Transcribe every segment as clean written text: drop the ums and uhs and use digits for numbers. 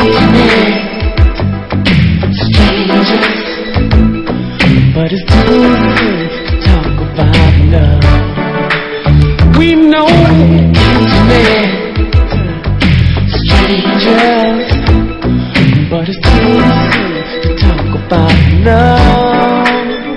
intimate strangers, but it's too soon to talk about love. We know intimate strangers, but it's too soon to talk about love.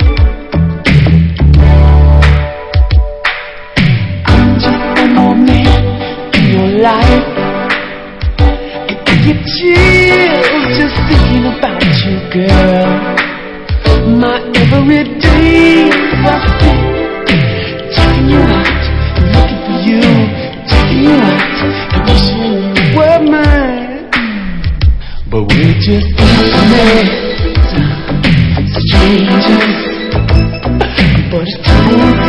I'm just one more man in your life. It get chills just thinking about you, girl. My everyday was spent checking you out, looking for you, checking you out, and wishing you were mine. But we're just intimate strangers, but it's too